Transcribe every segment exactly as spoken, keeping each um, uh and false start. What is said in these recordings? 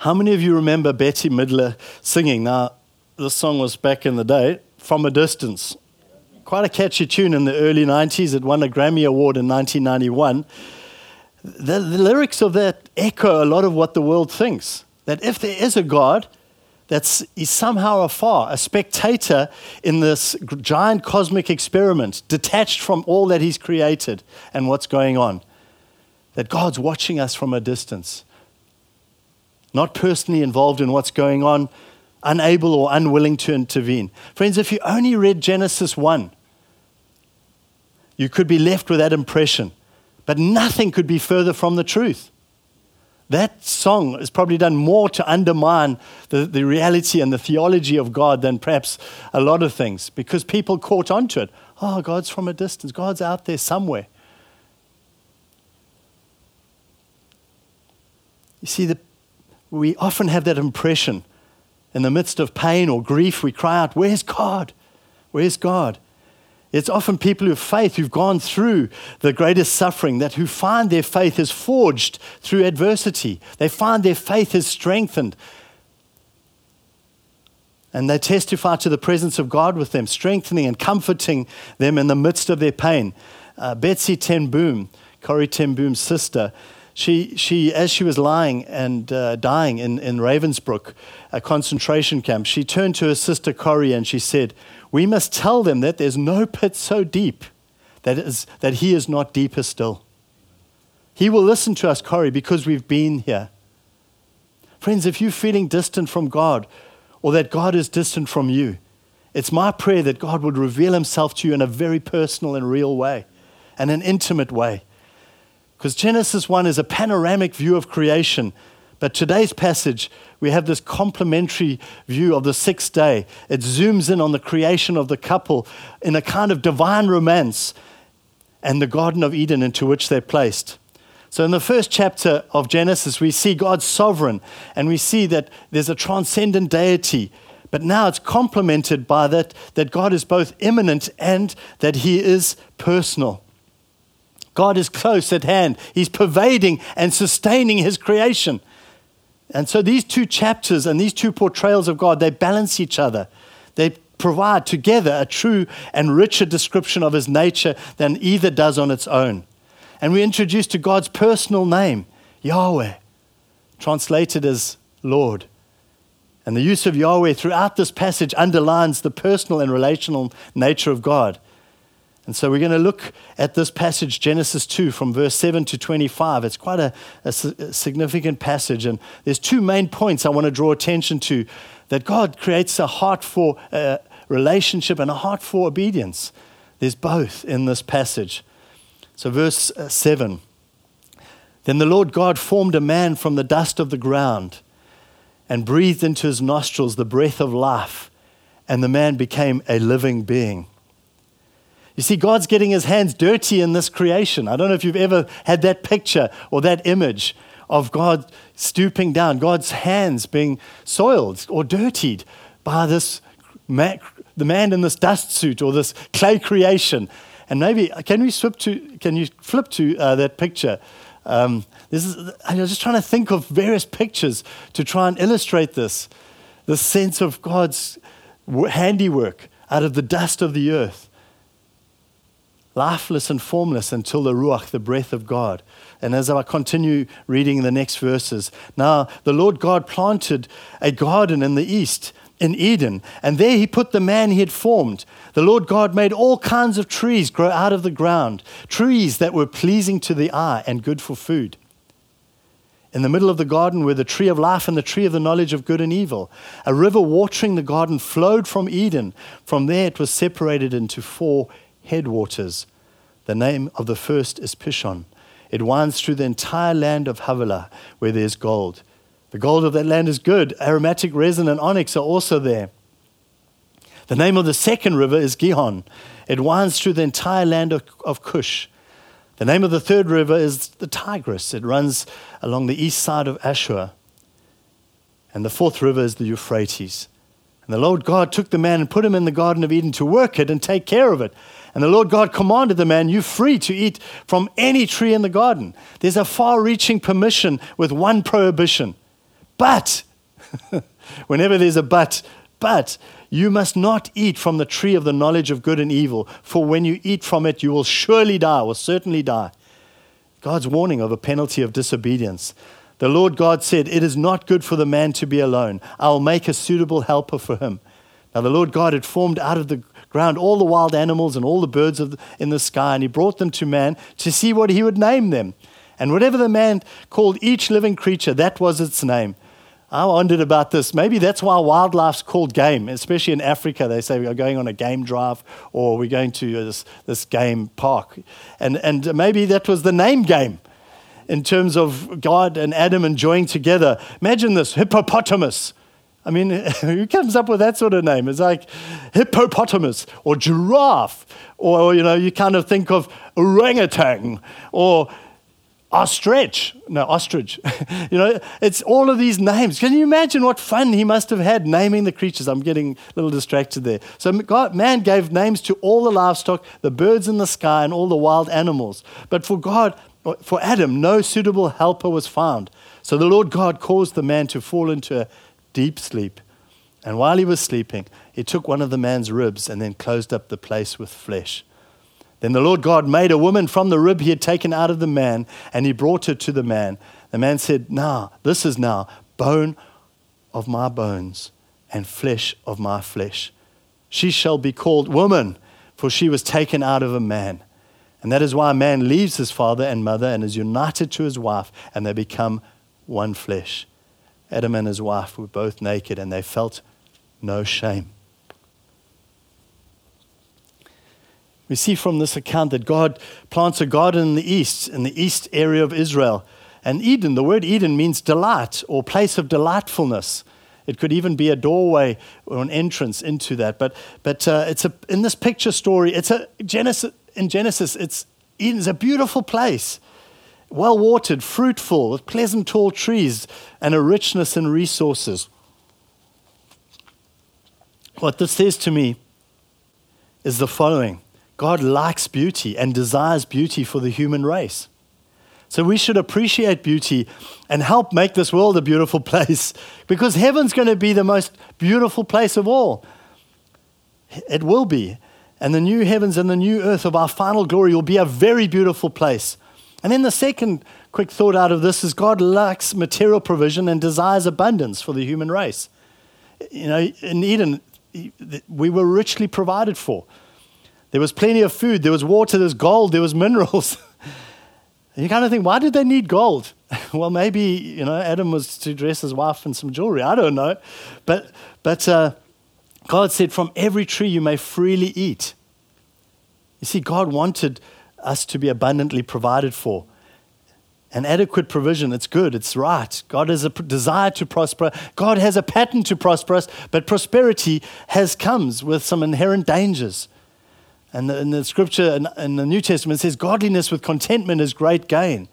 How many of you remember Bette Midler singing? Now, this song was back in the day, From a Distance. Quite a catchy tune in the early nineties. It won a Grammy Award in nineteen ninety-one. The, the lyrics of that echo a lot of what the world thinks. That if there is a God, that's he's somehow afar, a spectator in this giant cosmic experiment, detached from all that he's created and what's going on. That God's watching us from a distance, not personally involved in what's going on, unable or unwilling to intervene. Friends, if you only read Genesis one, you could be left with that impression. But nothing could be further from the truth. That song has probably done more to undermine the, the reality and the theology of God than perhaps a lot of things, because people caught onto it. Oh, God's from a distance. God's out there somewhere. You see, the, we often have that impression. In the midst of pain or grief, we cry out, where's God? Where's God? It's often people who have faith, who've gone through the greatest suffering, that who find their faith is forged through adversity. They find their faith is strengthened. And they testify to the presence of God with them, strengthening and comforting them in the midst of their pain. Uh, Betsy ten Boom, Corrie ten Boom's sister, She, she, as she was lying and uh, dying in, in Ravensbrück, a concentration camp, she turned to her sister Corrie and she said, we must tell them that there's no pit so deep that, is, that he is not deeper still. He will listen to us, Corrie, because we've been here. Friends, if you're feeling distant from God or that God is distant from you, it's my prayer that God would reveal himself to you in a very personal and real way and an intimate way. Because Genesis one is a panoramic view of creation. But today's passage, we have this complementary view of the sixth day. It zooms in on the creation of the couple in a kind of divine romance and the Garden of Eden into which they're placed. So in the first chapter of Genesis, we see God's sovereign, and we see that there's a transcendent deity. But now it's complemented by that, that God is both immanent and that he is personal. God is close at hand. He's pervading and sustaining his creation. And so these two chapters and these two portrayals of God, they balance each other. They provide together a true and richer description of his nature than either does on its own. And we're introduced to God's personal name, Yahweh, translated as Lord. And the use of Yahweh throughout this passage underlines the personal and relational nature of God. And so we're going to look at this passage, Genesis two, from verse seven to twenty-five. It's quite a, a significant passage. And there's two main points I want to draw attention to. That God creates a heart for uh, relationship and a heart for obedience. There's both in this passage. So verse uh, seven. Then the Lord God formed a man from the dust of the ground and breathed into his nostrils the breath of life, and the man became a living being. You see, God's getting his hands dirty in this creation. I don't know if you've ever had that picture or that image of God stooping down, God's hands being soiled or dirtied by this man, the man in this dust suit or this clay creation. And maybe, can we flip to, can you flip to uh, that picture? Um, this is, I was just trying to think of various pictures to try and illustrate this, this sense of God's handiwork out of the dust of the earth. Lifeless and formless until the Ruach, the breath of God. And as I continue reading the next verses, now the Lord God planted a garden in the east, in Eden, and there he put the man he had formed. The Lord God made all kinds of trees grow out of the ground, trees that were pleasing to the eye and good for food. In the middle of the garden were the tree of life and the tree of the knowledge of good and evil. A river watering the garden flowed from Eden. From there it was separated into four headwaters. The name of the first is Pishon. It winds through the entire land of Havilah, where there's gold. The gold of that land is good. Aromatic resin and onyx are also there. The name of the second river is Gihon. It winds through the entire land of, of Cush. The name of the third river is the Tigris. It runs along the east side of Ashur. And the fourth river is the Euphrates. And the Lord God took the man and put him in the Garden of Eden to work it and take care of it. And the Lord God commanded the man, you're free to eat from any tree in the garden. There's a far-reaching permission with one prohibition. But, whenever there's a but, but you must not eat from the tree of the knowledge of good and evil, for when you eat from it, you will surely die, will certainly die. God's warning of a penalty of disobedience. The Lord God said, it is not good for the man to be alone. I will make a suitable helper for him. Now the Lord God had formed out of the ground all the wild animals and all the birds of the, in the sky, and he brought them to man to see what he would name them. And whatever the man called each living creature, that was its name. I wondered about this. Maybe that's why wildlife's called game, especially in Africa. They say we are going on a game drive or we're going to this, this game park. And, and maybe that was the name game in terms of God and Adam enjoying together. Imagine this, hippopotamus. I mean, who comes up with that sort of name? It's like hippopotamus or giraffe, or, you know, you kind of think of orangutan or ostrich. No, ostrich. You know, it's all of these names. Can you imagine what fun he must have had naming the creatures? I'm getting a little distracted there. So God, man gave names to all the livestock, the birds in the sky, and all the wild animals. But for God, for Adam, no suitable helper was found. So the Lord God caused the man to fall into a deep sleep. And while he was sleeping, he took one of the man's ribs and then closed up the place with flesh. Then the Lord God made a woman from the rib he had taken out of the man, and he brought her to the man. The man said, now, this is now bone of my bones and flesh of my flesh. She shall be called woman, for she was taken out of a man. And that is why a man leaves his father and mother and is united to his wife, and they become one flesh. Adam and his wife were both naked, and they felt no shame. We see from this account that God plants a garden in the east, in the east area of Israel. And Eden, the word Eden means delight or place of delightfulness. It could even be a doorway or an entrance into that. But but uh, it's a in this picture story, it's a Genesis in Genesis, it's Eden's a beautiful place, well watered, fruitful, with pleasant tall trees and a richness in resources. What this says to me is the following. God likes beauty and desires beauty for the human race. So we should appreciate beauty and help make this world a beautiful place, because heaven's going to be the most beautiful place of all. It will be. And the new heavens and the new earth of our final glory will be a very beautiful place. And then the second quick thought out of this is God likes material provision and desires abundance for the human race. You know, in Eden, we were richly provided for. There was plenty of food, there was water, there was gold, there was minerals. And you kind of think, why did they need gold? Well, maybe, you know, Adam was to dress his wife in some jewelry. I don't know. But but uh, God said, from every tree you may freely eat. You see, God wanted us to be abundantly provided for. An adequate provision, it's good, it's right. God has a desire to prosper. God has a pattern to prosper us, but prosperity has comes with some inherent dangers. And in the scripture in the New Testament, it says, godliness with contentment is great gain.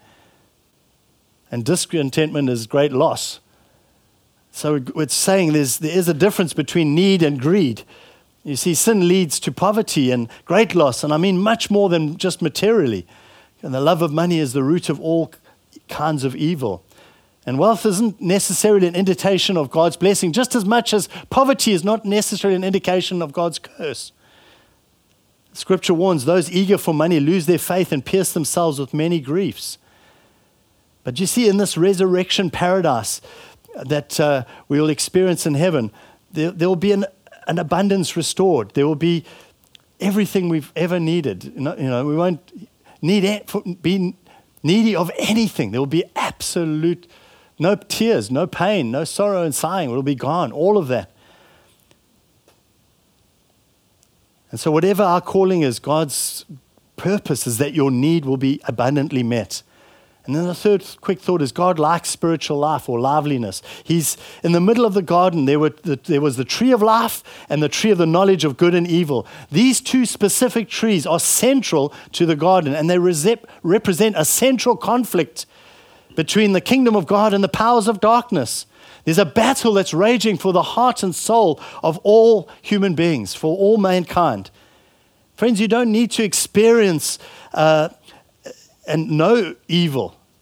And discontentment is great loss. So it's saying there's, there is a difference between need and greed. You see, sin leads to poverty and great loss. And I mean much more than just materially. And the love of money is the root of all kinds of evil. And wealth isn't necessarily an indication of God's blessing, just as much as poverty is not necessarily an indication of God's curse. Scripture warns those eager for money lose their faith and pierce themselves with many griefs. But you see, in this resurrection paradise that uh, we will experience in heaven, there, there will be an, an abundance restored. There will be everything we've ever needed. You know, you know we won't need it, be needy of anything. There will be absolute, no tears, no pain, no sorrow and sighing. It will be gone, all of that. And so whatever our calling is, God's purpose is that your need will be abundantly met. And then the third quick thought is God likes spiritual life or liveliness. He's in the middle of the garden. There, were the, there was the tree of life and the tree of the knowledge of good and evil. These two specific trees are central to the garden, and they resep- represent a central conflict between the kingdom of God and the powers of darkness. There's a battle that's raging for the heart and soul of all human beings, for all mankind. Friends, you don't need to experience uh, and know evil.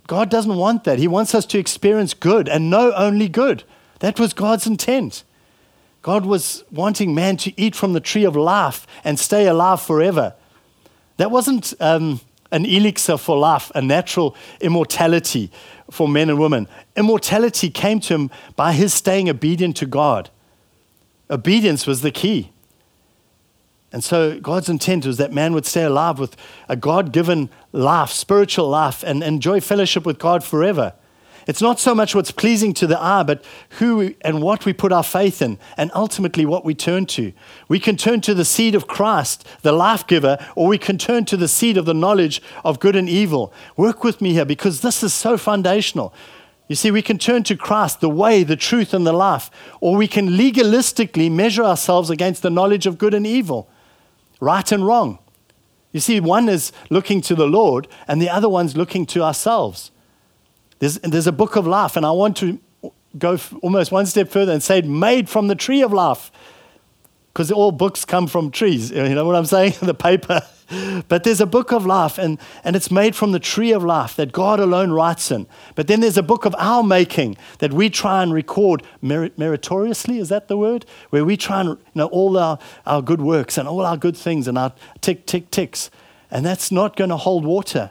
God doesn't want that. He wants us to experience good and know only good. That was God's intent. God was wanting man to eat from the tree of life and stay alive forever. That wasn't um, an elixir for life, a natural immortality for men and women. Immortality came to him by his staying obedient to God. Obedience was the key. And so God's intent was that man would stay alive with a God-given life, spiritual life, and enjoy fellowship with God forever. It's not so much what's pleasing to the eye, but who and what we put our faith in, and ultimately what we turn to. We can turn to the seed of Christ, the life giver, or we can turn to the seed of the knowledge of good and evil. Work with me here, because this is so foundational. You see, we can turn to Christ, the way, the truth, and the life, or we can legalistically measure ourselves against the knowledge of good and evil, right and wrong. You see, one is looking to the Lord, and the other one's looking to ourselves. There's, there's a book of life, and I want to go f- almost one step further and say, made from the tree of life, because all books come from trees. You know what I'm saying? The paper. But there's a book of life, and, and it's made from the tree of life that God alone writes in. But then there's a book of our making that we try and record merit, meritoriously, is that the word? Where we try and, you know, all our, our good works and all our good things and our tick, tick, ticks. And that's not going to hold water.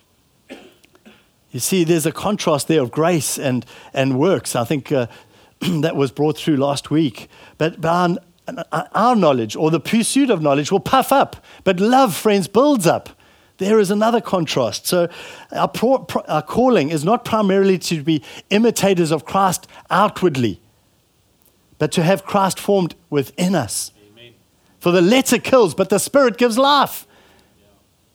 You see, there's a contrast there of grace and, and works. I think uh, that was brought through last week. But, but our, our knowledge, or the pursuit of knowledge, will puff up. But love, friends, builds up. There is another contrast. So our, pro, pro, our calling is not primarily to be imitators of Christ outwardly, but to have Christ formed within us. Amen. For the letter kills, but the Spirit gives life. Yeah.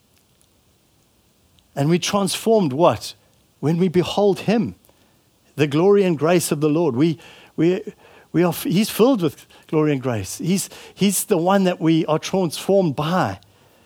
And we transformed what? When we behold him, the glory and grace of the Lord, we, we, we are, he's filled with glory and grace. He's, he's the one that we are transformed by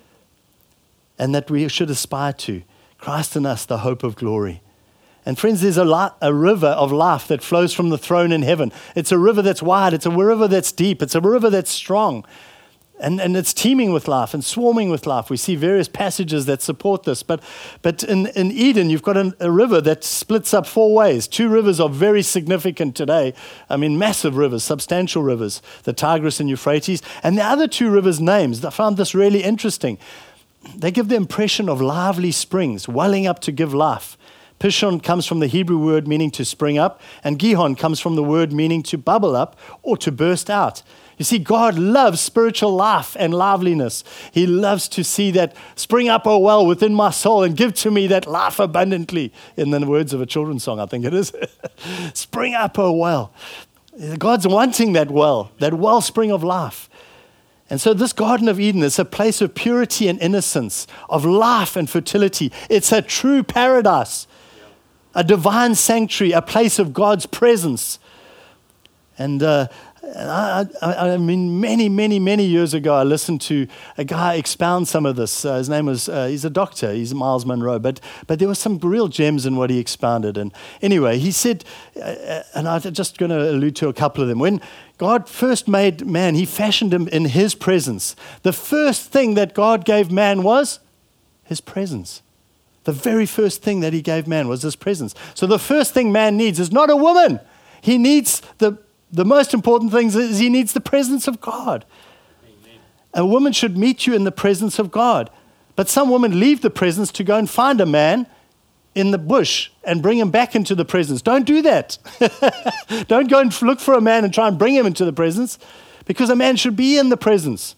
and that we should aspire to. Christ in us, the hope of glory. And friends, there's a, li- a river of life that flows from the throne in heaven. It's a river that's wide. It's a river that's deep. It's a river that's strong. And, and it's teeming with life and swarming with life. We see various passages that support this. But, but in, in Eden, you've got an, a river that splits up four ways. Two rivers are very significant today. I mean, massive rivers, substantial rivers, the Tigris and Euphrates. And the other two rivers' names, I found this really interesting. They give the impression of lively springs, welling up to give life. Pishon comes from the Hebrew word meaning to spring up, and Gihon comes from the word meaning to bubble up or to burst out. You see, God loves spiritual life and liveliness. He loves to see that spring up, oh well, within my soul and give to me that life abundantly. In the words of a children's song, I think it is. Spring up, oh well. God's wanting that well, that wellspring of life. And so this Garden of Eden is a place of purity and innocence, of life and fertility. It's a true paradise, a divine sanctuary, a place of God's presence. And uh, I, I, I mean, many, many, many years ago, I listened to a guy expound some of this. Uh, his name was, uh, he's a doctor, he's Miles Monroe, but but there were some real gems in what he expounded. And anyway, he said, uh, and I'm just going to allude to a couple of them. When God first made man, he fashioned him in his presence. The first thing that God gave man was his presence. The very first thing that he gave man was his presence. So the first thing man needs is not a woman. He needs the The most important thing is he needs the presence of God. Amen. A woman should meet you in the presence of God. But some women leave the presence to go and find a man in the bush and bring him back into the presence. Don't do that. Don't go and look for a man and try and bring him into the presence, because a man should be in the presence.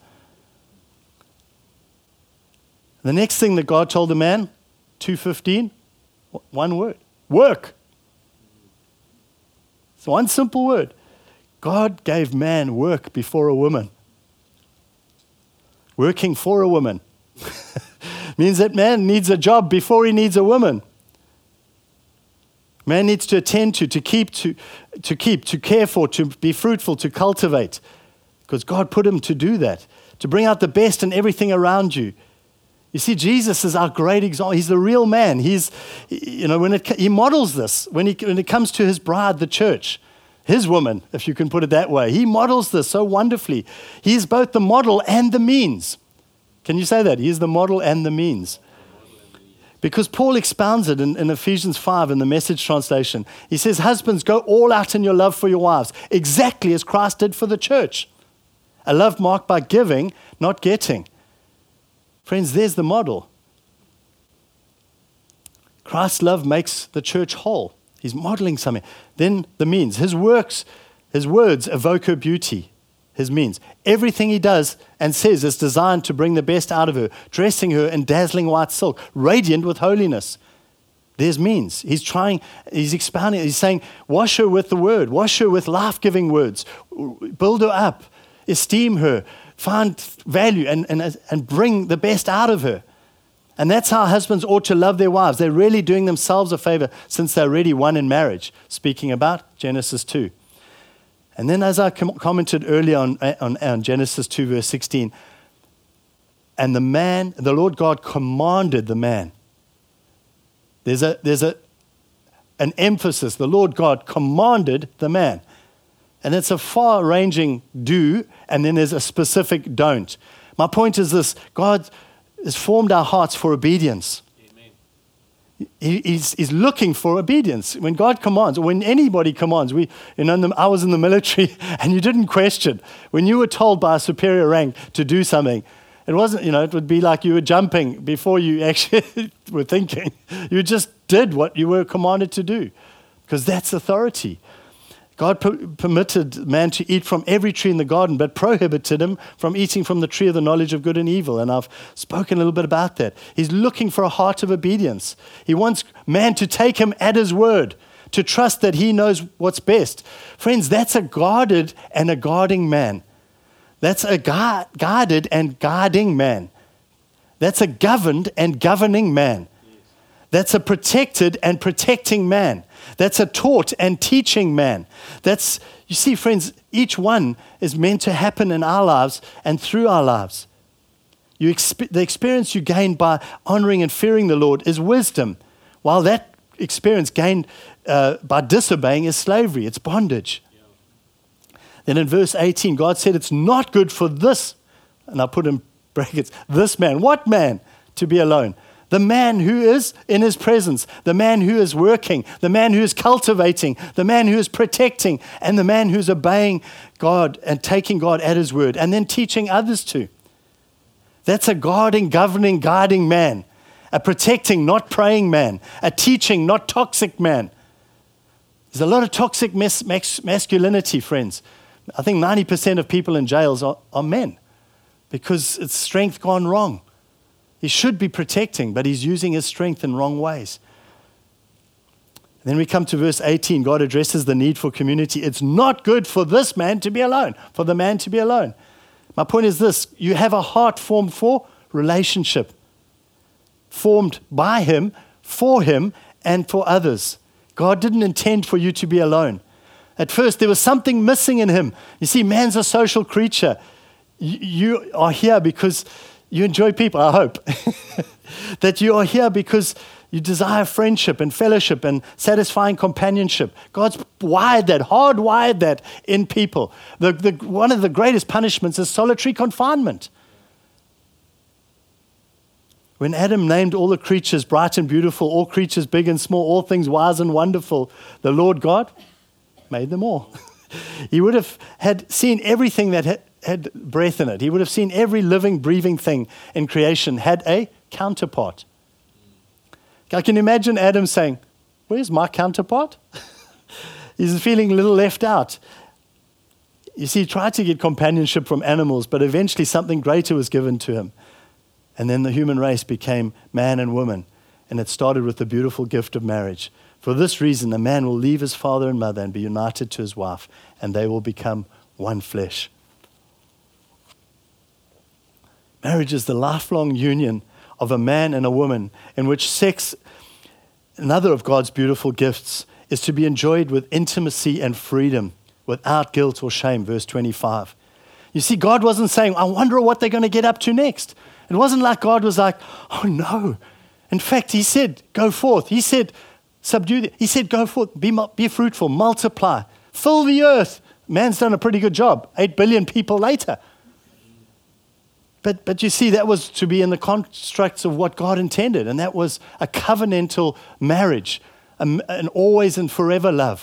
The next thing that God told the man, two fifteen, one word, work. It's one simple word. God gave man work before a woman. Working for a woman means that man needs a job before he needs a woman. Man needs to attend to, to keep, to, to keep, to care for, to be fruitful, to cultivate. Because God put him to do that, to bring out the best in everything around you. You see, Jesus is our great example. He's the real man. He's, you know, when it, he models this when, he, when it comes to his bride, the church. His woman, if you can put it that way. He models this so wonderfully. He's both the model and the means. Can you say that? He is the model and the means. Because Paul expounds it in, in Ephesians five in the Message translation. He says, husbands, go all out in your love for your wives, exactly as Christ did for the church. A love marked by giving, not getting. Friends, there's the model. Christ's love makes the church whole. He's modeling something. Then the means. His works, his words evoke her beauty. His means. Everything he does and says is designed to bring the best out of her, dressing her in dazzling white silk, radiant with holiness. There's means. He's trying, he's expounding, he's saying, wash her with the word, wash her with life-giving words, build her up, esteem her, find value, and, and, and bring the best out of her. And that's how husbands ought to love their wives. They're really doing themselves a favor since they're already one in marriage, speaking about Genesis two. And then as I com- commented earlier on, on, on Genesis two, verse sixteen, and the man, the Lord God commanded the man. There's a there's a an emphasis. The Lord God commanded the man. And it's a far-ranging do, and then there's a specific don't. My point is this: God has formed our hearts for obedience. He, he's, he's looking for obedience. When God commands, or when anybody commands, we, you know, I was in the military and you didn't question. When you were told by a superior rank to do something, it wasn't, you know, it would be like you were jumping before you actually were thinking. You just did what you were commanded to do because that's authority. God per- permitted man to eat from every tree in the garden, but prohibited him from eating from the tree of the knowledge of good and evil. And I've spoken a little bit about that. He's looking for a heart of obedience. He wants man to take him at his word, to trust that he knows what's best. Friends, that's a guarded and a guarding man. That's a gu- guarded and guarding man. That's a governed and governing man. That's a protected and protecting man. That's a taught and teaching man. That's, you see, friends, each one is meant to happen in our lives and through our lives. You exp- the experience you gain by honoring and fearing the Lord is wisdom, while that experience gained uh, by disobeying is slavery, it's bondage. Yeah. Then in verse eighteen, God said, it's not good for this, and I put in brackets, this man. What man? To be alone. The man who is in his presence, the man who is working, the man who is cultivating, the man who is protecting, and the man who's obeying God and taking God at his word and then teaching others to. That's a guarding, governing, guiding man, a protecting, not praying man, a teaching, not toxic man. There's a lot of toxic mas- mas- masculinity, friends. I think ninety percent of people in jails are, are men because it's strength gone wrong. He should be protecting, but he's using his strength in wrong ways. Then we come to verse eighteen. God addresses the need for community. It's not good for this man to be alone, for the man to be alone. My point is this: you have a heart formed for relationship, formed by him, for him, and for others. God didn't intend for you to be alone. At first, there was something missing in him. You see, man's a social creature. You, you are here because you enjoy people, I hope. That you are here because you desire friendship and fellowship and satisfying companionship. God's wired that, hardwired that in people. The, the, one of the greatest punishments is solitary confinement. When Adam named all the creatures bright and beautiful, all creatures big and small, all things wise and wonderful, the Lord God made them all. He would have had seen everything that had, had breath in it. He would have seen every living, breathing thing in creation had a counterpart. I can imagine Adam saying, where's my counterpart? He's feeling a little left out. You see, he tried to get companionship from animals, but eventually something greater was given to him. And then the human race became man and woman. And it started with the beautiful gift of marriage. For this reason, a man will leave his father and mother and be united to his wife, and they will become one flesh. Marriage is the lifelong union of a man and a woman in which sex, another of God's beautiful gifts, is to be enjoyed with intimacy and freedom without guilt or shame, verse twenty-five. You see, God wasn't saying, I wonder what they're going to get up to next. It wasn't like God was like, oh no. In fact, he said, go forth. He said, subdue the, he said, go forth, be, be fruitful, multiply, fill the earth. Man's done a pretty good job, eight billion people later. But, but you see, that was to be in the constructs of what God intended, and that was a covenantal marriage, an, an always and forever love,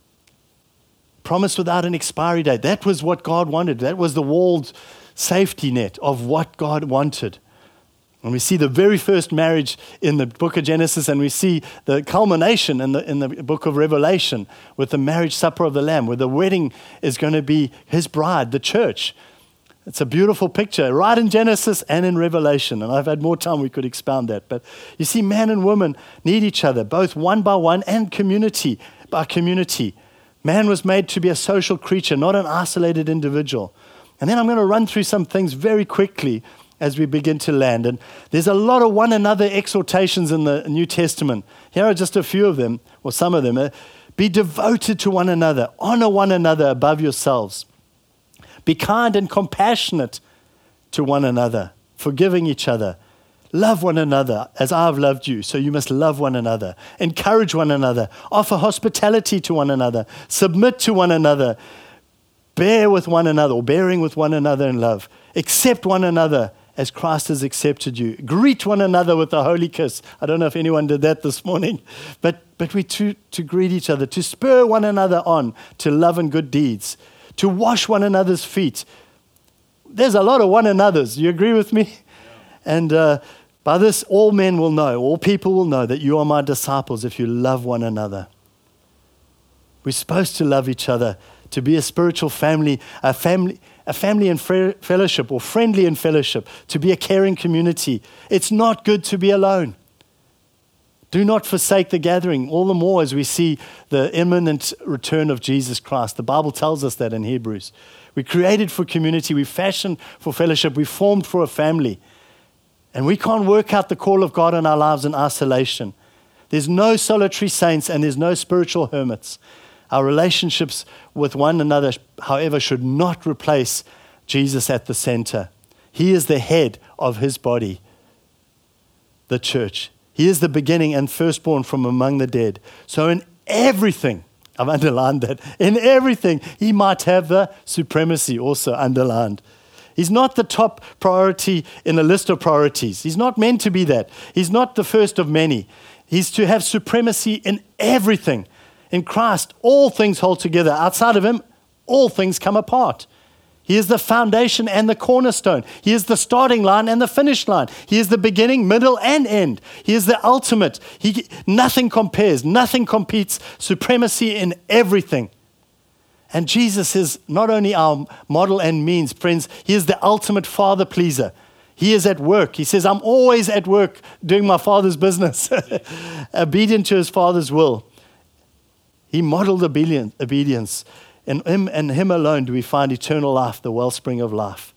promised without an expiry date. That was what God wanted. That was the walled safety net of what God wanted. And we see the very first marriage in the book of Genesis, and we see the culmination in the, in the book of Revelation with the marriage supper of the Lamb, where the wedding is going to be his bride, the church. It's a beautiful picture, right in Genesis and in Revelation. And I've had more time, we could expound that. But you see, man and woman need each other, both one by one and community by community. Man was made to be a social creature, not an isolated individual. And then I'm going to run through some things very quickly as we begin to land. And there's a lot of one another exhortations in the New Testament. Here are just a few of them, or some of them. Uh, Be devoted to one another. Honor one another above yourselves. Be kind and compassionate to one another, forgiving each other. Love one another as I have loved you, so you must love one another. Encourage one another. Offer hospitality to one another. Submit to one another. Bear with one another, or bearing with one another in love. Accept one another as Christ has accepted you. Greet one another with a holy kiss. I don't know if anyone did that this morning, but, but we to, to greet each other, to spur one another on to love and good deeds, to wash one another's feet. There's a lot of one another's. You agree with me? Yeah. And uh, by this, all men will know, all people will know that you are my disciples if you love one another. We're supposed to love each other, to be a spiritual family, a family, a family in fre- fellowship, or friendly in fellowship, to be a caring community. It's not good to be alone. Do not forsake the gathering, all the more as we see the imminent return of Jesus Christ. The Bible tells us that in Hebrews. We're created for community. We're fashioned for fellowship. We're formed for a family. And we can't work out the call of God in our lives in isolation. There's no solitary saints and there's no spiritual hermits. Our relationships with one another, however, should not replace Jesus at the center. He is the head of his body, the church. He is the beginning and firstborn from among the dead. So in everything, I've underlined that, in everything, he might have the supremacy also underlined. He's not the top priority in a list of priorities. He's not meant to be that. He's not the first of many. He's to have supremacy in everything. In Christ, all things hold together. Outside of him, all things come apart. He is the foundation and the cornerstone. He is the starting line and the finish line. He is the beginning, middle, and end. He is the ultimate. He, nothing compares. Nothing competes. Supremacy in everything. And Jesus is not only our model and means, friends, he is the ultimate Father pleaser. He is at work. He says, I'm always at work doing my Father's business, obedient to his Father's will. He modeled obedience. In him and him alone do we find eternal life, the wellspring of life.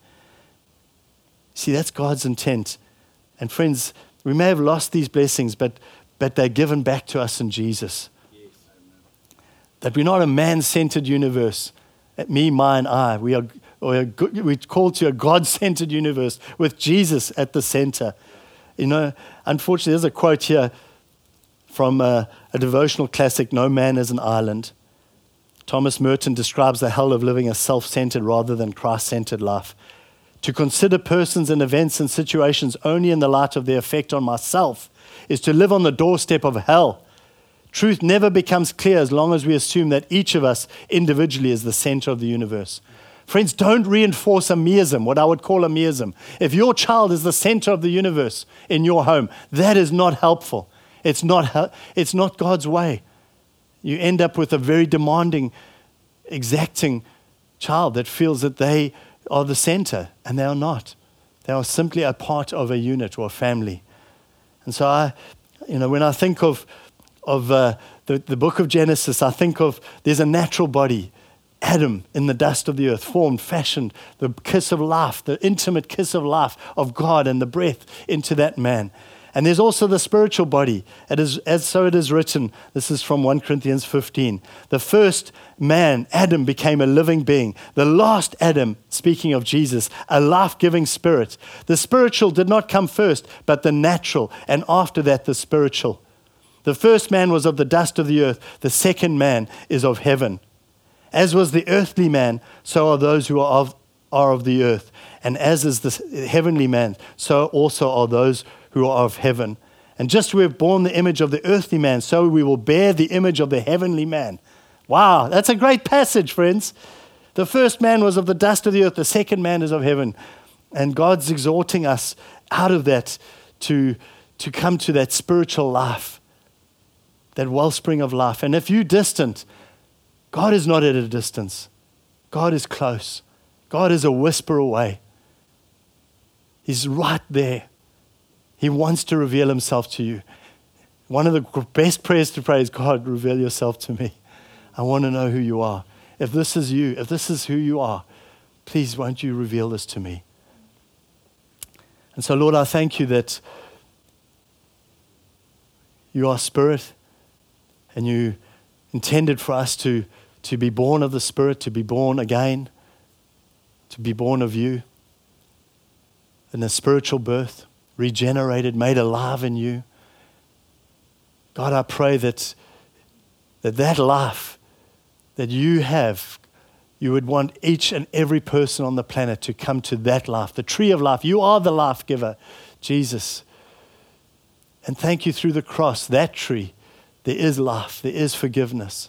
See, that's God's intent. And friends, we may have lost these blessings, but, but they're given back to us in Jesus. Yes. That we're not a man-centered universe. Me, mine, I. We are, we're called to a God-centered universe with Jesus at the center. You know, unfortunately, there's a quote here from a, a devotional classic, No Man is an Island. Thomas Merton describes the hell of living a self-centered rather than Christ-centered life. To consider persons and events and situations only in the light of their effect on myself is to live on the doorstep of hell. Truth never becomes clear as long as we assume that each of us individually is the center of the universe. Friends, don't reinforce a meism, what I would call a meism. If your child is the center of the universe in your home, that is not helpful. It's not, it's not God's way. You end up with a very demanding, exacting child that feels that they are the center, and they are not. They are simply a part of a unit or a family. And so I, you know, when I think of of uh, the, the book of Genesis, I think of there's a natural body, Adam in the dust of the earth, formed, fashioned, the kiss of life, the intimate kiss of life of God and the breath into that man. And there's also the spiritual body. It is, as so it is written, this is from First Corinthians fifteen. The first man, Adam, became a living being. The last Adam, speaking of Jesus, a life-giving spirit. The spiritual did not come first, but the natural, and after that the spiritual. The first man was of the dust of the earth. The second man is of heaven. As was the earthly man, so are those who are of, are of the earth. And as is the heavenly man, so also are those who are of heaven. And just as we have borne the image of the earthly man, so we will bear the image of the heavenly man. Wow, that's a great passage, friends. The first man was of the dust of the earth. The second man is of heaven. And God's exhorting us out of that to, to come to that spiritual life, that wellspring of life. And if you're distant, God is not at a distance. God is close. God is a whisper away. He's right there. He wants to reveal himself to you. One of the best prayers to pray is, God, reveal yourself to me. I want to know who you are. If this is you, if this is who you are, please won't you reveal this to me? And so, Lord, I thank you that you are Spirit, and you intended for us to, to be born of the Spirit, to be born again, to be born of you in a spiritual birth, regenerated, made alive in you. God, I pray that that, that life that you have, you would want each and every person on the planet to come to that life, the tree of life. You are the life giver, Jesus. And thank you through the cross, that tree, there is life, there is forgiveness.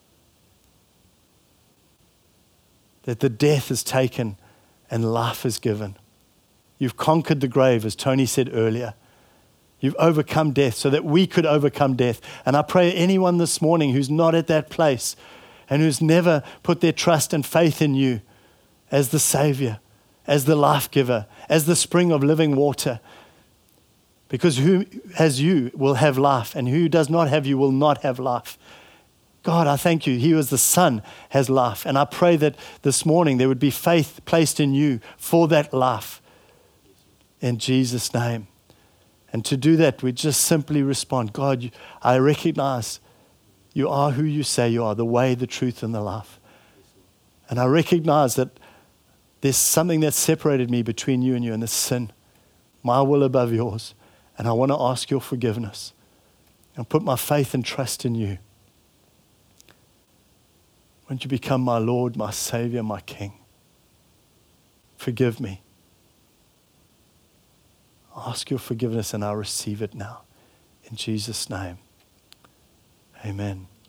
That the death is taken and life is given. You've conquered the grave, as Tony said earlier. You've overcome death so that we could overcome death. And I pray anyone this morning who's not at that place and who's never put their trust and faith in you as the Savior, as the life giver, as the spring of living water. Because who has you will have life, and who does not have you will not have life. God, I thank you. He who is the Son has life. And I pray that this morning there would be faith placed in you for that life. In Jesus' name. And to do that, we just simply respond, God, you, I recognize you are who you say you are, the way, the truth, and the life. And I recognize that there's something that separated me between you and you, and it's sin. My will above yours. And I want to ask your forgiveness and put my faith and trust in you. Won't you become my Lord, my Savior, my King? Forgive me. Ask your forgiveness and I'll receive it now. In Jesus' name, amen.